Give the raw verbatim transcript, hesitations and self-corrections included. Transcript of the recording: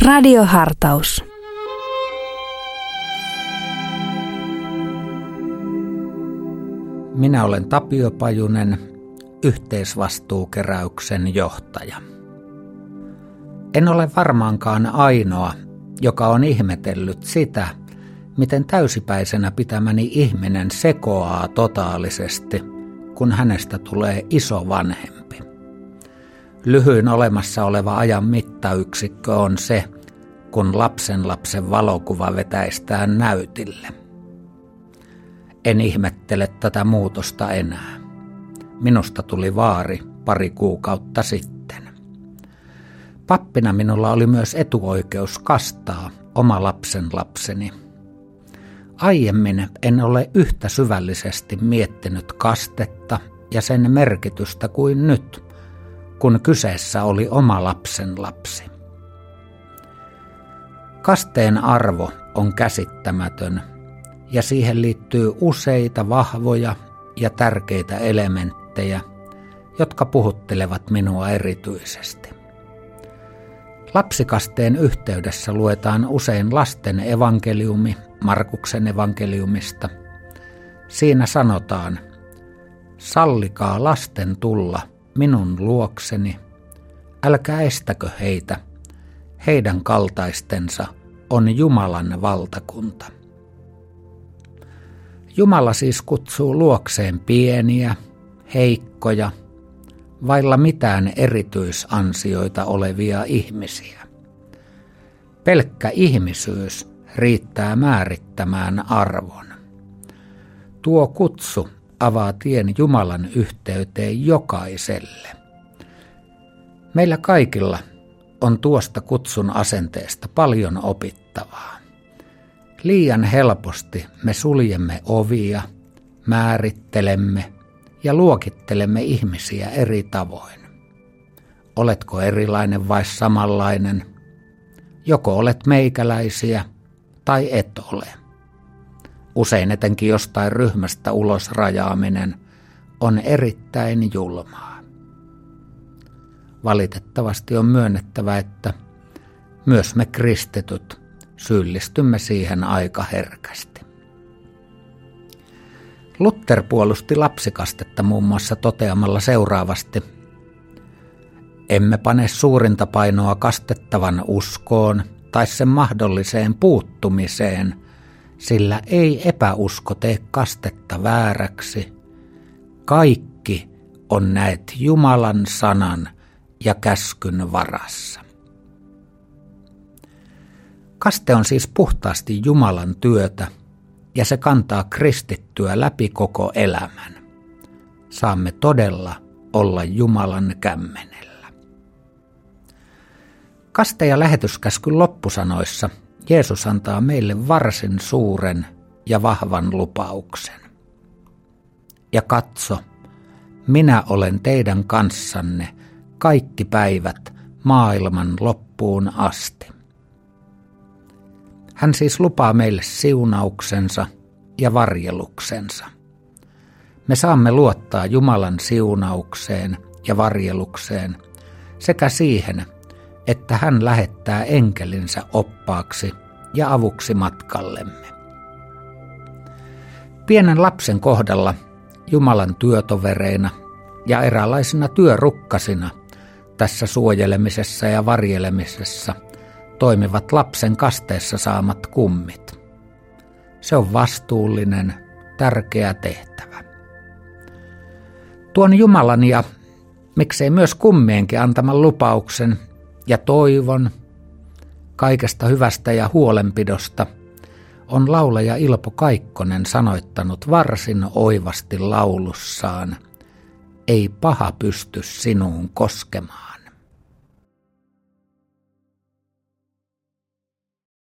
Radiohartaus. Minä olen Tapio Pajunen, yhteisvastuukeräyksen johtaja. En ole varmaankaan ainoa, joka on ihmetellyt sitä, miten täysipäisenä pitämäni ihminen sekoaa totaalisesti, kun hänestä tulee isovanhempi. Lyhyin olemassa oleva ajan mittayksikkö on se, kun lapsenlapsen valokuva vetäistään näytille. En ihmettele tätä muutosta enää. Minusta tuli vaari pari kuukautta sitten. Pappina minulla oli myös etuoikeus kastaa oma lapsenlapseni. Aiemmin en ole yhtä syvällisesti miettinyt kastetta ja sen merkitystä kuin nyt, kun kyseessä oli oma lapsenlapsi. Kasteen arvo on käsittämätön ja siihen liittyy useita vahvoja ja tärkeitä elementtejä, jotka puhuttelevat minua erityisesti. Lapsikasteen yhteydessä luetaan usein lasten evankeliumi Markuksen evankeliumista. Siinä sanotaan, sallikaa lasten tulla minun luokseni, älkää estäkö heitä, heidän kaltaistensa on Jumalan valtakunta. Jumala siis kutsuu luokseen pieniä, heikkoja, vailla mitään erityisansioita olevia ihmisiä. Pelkkä ihmisyys riittää määrittämään arvon. Tuo kutsu avaa tien Jumalan yhteyteen jokaiselle. Meillä kaikilla on tuosta kutsun asenteesta paljon opittavaa. Liian helposti me suljemme ovia, määrittelemme ja luokittelemme ihmisiä eri tavoin. Oletko erilainen vai samanlainen? Joko olet meikäläisiä tai et ole. Usein etenkin jostain ryhmästä ulos rajaaminen on erittäin julmaa. Valitettavasti on myönnettävä, että myös me kristityt syyllistymme siihen aika herkästi. Luther puolusti lapsikastetta muun muassa toteamalla seuraavasti: emme pane suurinta painoa kastettavan uskoon tai sen mahdolliseen puuttumiseen, sillä ei epäusko tee kastetta vääräksi. Kaikki on näet Jumalan sanan ja käskyn varassa. Kaste on siis puhtaasti Jumalan työtä ja se kantaa kristittyä läpi koko elämän. Saamme todella olla Jumalan kämmenellä. Kaste- ja lähetyskäskyn loppusanoissa Jeesus antaa meille varsin suuren ja vahvan lupauksen. Ja katso, minä olen teidän kanssanne kaikki päivät maailman loppuun asti. Hän siis lupaa meille siunauksensa ja varjeluksensa. Me saamme luottaa Jumalan siunaukseen ja varjelukseen sekä siihen, että hän lähettää enkelinsä oppaaksi ja avuksi matkallemme. Pienen lapsen kohdalla Jumalan työtovereina ja eräänlaisina työrukkasina tässä suojelemisessa ja varjelemisessa toimivat lapsen kasteessa saamat kummit. Se on vastuullinen, tärkeä tehtävä. Tuon Jumalan ja miksei myös kummienkin antaman lupauksen ja toivon kaikesta hyvästä ja huolenpidosta on laulaja Ilpo Kaikkonen sanoittanut varsin oivasti laulussaan: ei paha pysty sinuun koskemaan.